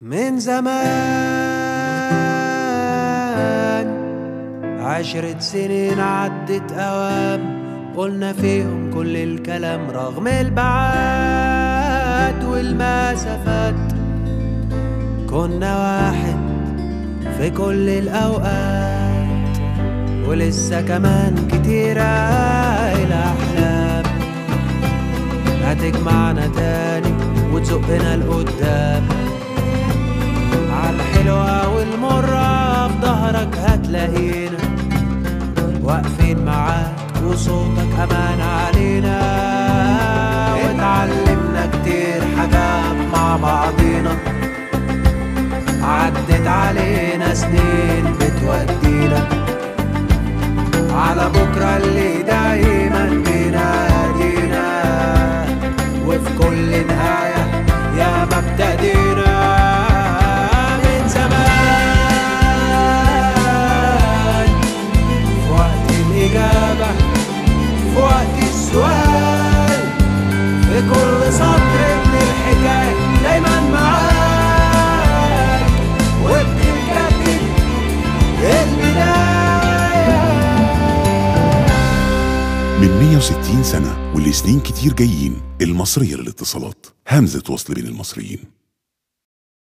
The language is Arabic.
من زمان 10 سنين عدت أوام، قلنا فيهم كل الكلام رغم البعاد والمسافات. كنا واحد في كل الأوقات، ولسه كمان كتيرة الأحلام هتجمعنا تاني وتزقنا لقدام. عالحلوة والمرة في ظهرك هتلاقينا واقفين معاك، وصوتك أمان علينا. واتعلمنا كتير حاجات مع بعضينا، عدت علينا سنين بتودينا على بكرة اللي دايما بينادينا. وفي كل نهاية يا ما ابتدينا. من زمان في وقت الإجابة، في وقت السؤال، في كل سطر من الحكاية دايما معاك، وبتتجدد البداية. من 160 سنة واللي سنين كتير جايين، المصرية للاتصالات، همزة وصل بين المصريين.